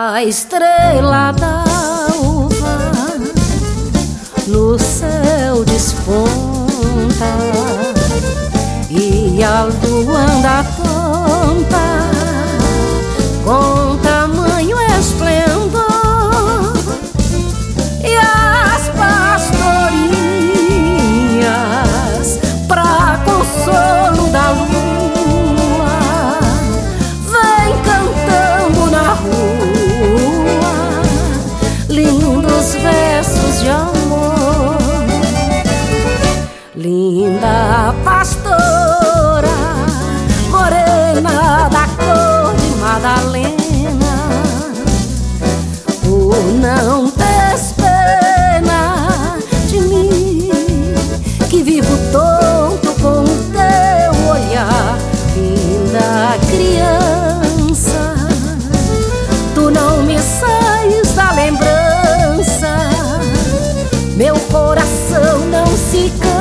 A estrela d'alva no céu desponta e a lua anda tonta com tamanho esplendor, e as pastorinhas, pra consolo da lua, vem cantando na rua lindos versos de amor. Linda pastora, morena da cor de Madalena, por não teres pena de mim, que vivo tonto com o teu olhar. Linda criança, tu não me sais da lembrança, meu coração não se cansa